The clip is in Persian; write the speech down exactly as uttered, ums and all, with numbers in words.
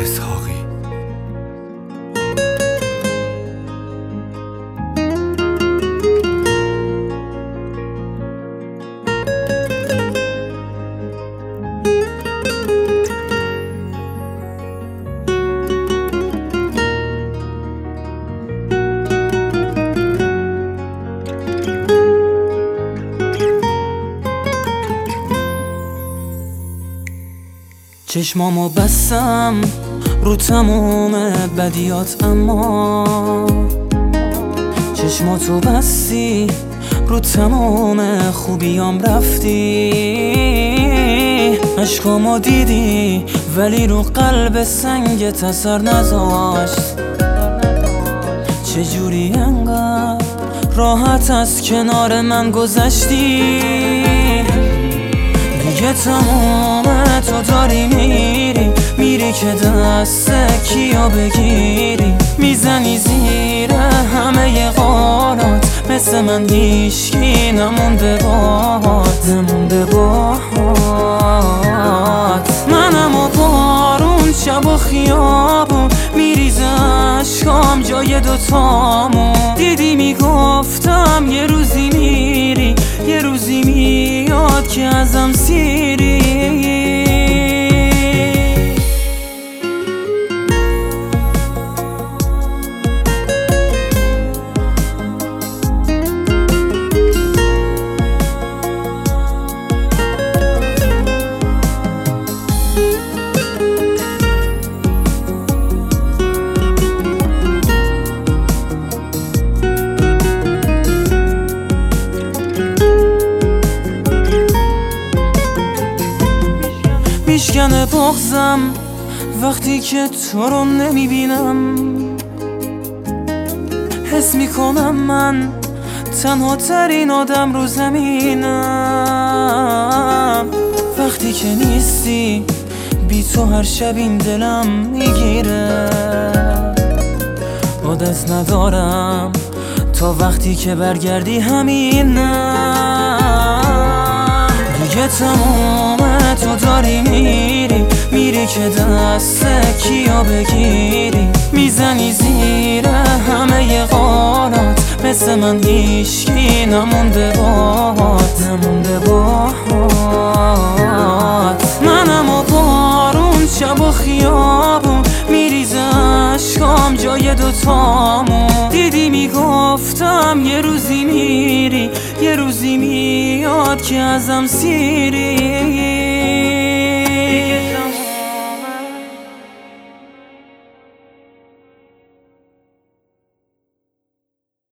اسحاقی. چشمامو بستم رو تموم بدیات، اما چشماتو بستی رو تموم خوبیام رفتی. عشقامو دیدی ولی رو قلب سنگت اثر نذاشت. چجوری انقدر راحت از کنار من گذشتی؟ دیگه تمومه، تو داری میری میری که دست کیا بگیری. میزنی زیر همه قولات، مثل من هیچکی نمونده باهات، نمونده باهات. منم و بارون، شب و خیابون، میریزه عشقام جای دوتامون. دیدی میگفتم یه روزی میری، یه روزی میاد که ازم سیری. میشکنه بغضم وقتی که تو رو نمیبینم. حس میکنم من تنها ترین آدم رو زمینم. وقتی که نیستی بی تو هر شب این دلم میگیره. عادت ندارم تا وقتی که برگردی همینم. دیگه تمومه، تو داری میری میری که دست کیا بگیری. میزنی زیر همه قولات، مثل من هیچکی نمونده باهات، نمونده باهات. منم و بارون، شب و خیابون، میریزه عشقام جای دوتامون. دیدی میگفتم یه روزی میری، یه روزی میاد که ازم سیری.